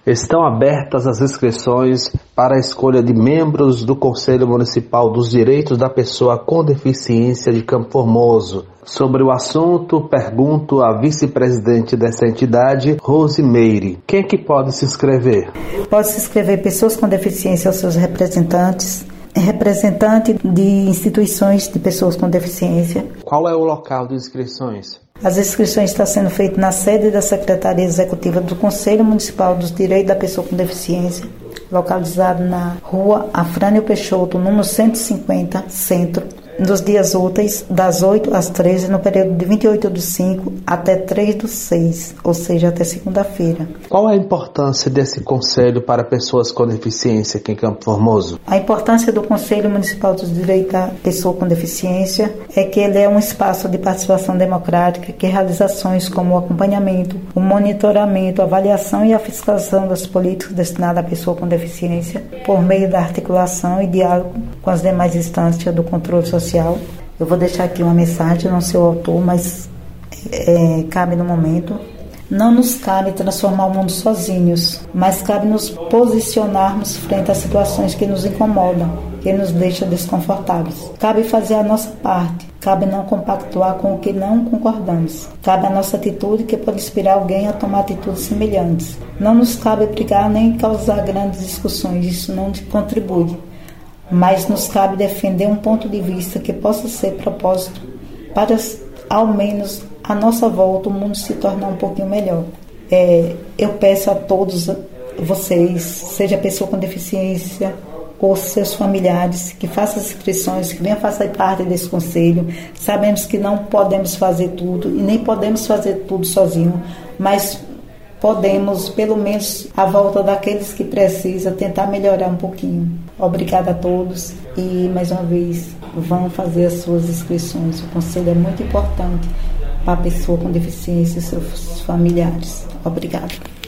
Estão abertas as inscrições para a escolha de membros do Conselho Municipal dos Direitos da Pessoa com Deficiência de Campo Formoso. Sobre o assunto, pergunto à vice-presidente dessa entidade, Rosimeire. Quem é que pode se inscrever? Pode se inscrever pessoas com deficiência, os seus representantes, representante de instituições de pessoas com deficiência. Qual é o local de inscrições? As inscrições estão sendo feitas na sede da Secretaria Executiva do Conselho Municipal dos Direitos da Pessoa com Deficiência, localizado na Rua Afrânio Peixoto, número 150, Centro, nos dias úteis, das 8 às 13, no período de 28/5 até 3/6, ou seja, até segunda-feira. Qual é a importância desse conselho para pessoas com deficiência aqui em Campo Formoso? A importância do Conselho Municipal dos Direitos da Pessoa com Deficiência é que ele é um espaço de participação democrática que realiza ações como o acompanhamento, o monitoramento, a avaliação e a fiscalização das políticas destinadas à pessoa com deficiência, por meio da articulação e diálogo com as demais instâncias do controle social. Eu vou deixar aqui uma mensagem, não sei o autor, mas cabe no momento. Não nos cabe transformar o mundo sozinhos, mas cabe nos posicionarmos frente às situações que nos incomodam, que nos deixam desconfortáveis. Cabe fazer a nossa parte, cabe não compactuar com o que não concordamos. Cabe a nossa atitude que pode inspirar alguém a tomar atitudes semelhantes. Não nos cabe brigar nem causar grandes discussões, isso não contribui. Mas nos cabe defender um ponto de vista que possa ser propósito para, ao menos, à nossa volta, o mundo se tornar um pouquinho melhor. Eu peço a todos vocês, seja pessoa com deficiência ou seus familiares, que façam as inscrições, que venham fazer parte desse conselho. Sabemos que não podemos fazer tudo e nem podemos fazer tudo sozinho, mas podemos, pelo menos, à volta daqueles que precisam, tentar melhorar um pouquinho. Obrigada a todos e, mais uma vez, vão fazer as suas inscrições. O conselho é muito importante para a pessoa com deficiência e seus familiares. Obrigada.